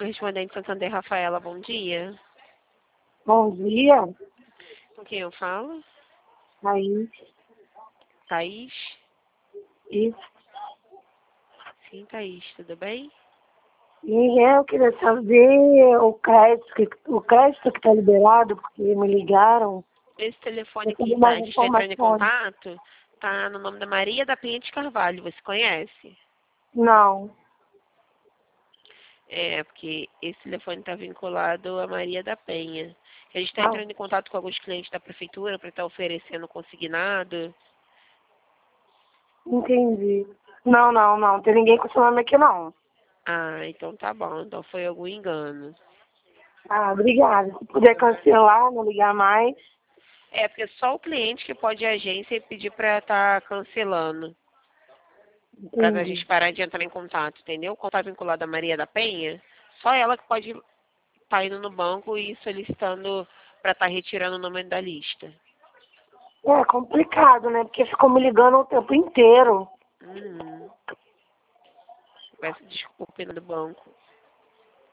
correspondente Santander, Rafaela, bom dia. Bom dia, Com quem eu falo? Thaís. Thaís? Isso. Sim, Thaís, tudo bem? E eu queria saber o crédito que está liberado, porque me ligaram. Esse telefone Eu queria que mais a gente está entrando em informações. contato tá no nome da Maria da Penha de Carvalho, você conhece? Não. É, porque esse telefone está vinculado a Maria da Penha. A gente está Ah, entrando em contato com alguns clientes da prefeitura para estar oferecendo consignado. entendi. Não. Tem ninguém com seu nome aqui, não. Ah, então tá bom. Então foi algum engano. Ah, obrigada. Se puder cancelar, não ligar mais. É, porque só o cliente que pode ir à agência e pedir para estar cancelando. Para a Entendi. gente parar de entrar em contato, entendeu? Quando tá vinculado a Maria da Penha, só ela que pode estar indo no banco e solicitando para estar retirando o nome da lista. É complicado, né? Porque ficou me ligando o tempo inteiro. Peço desculpa do banco.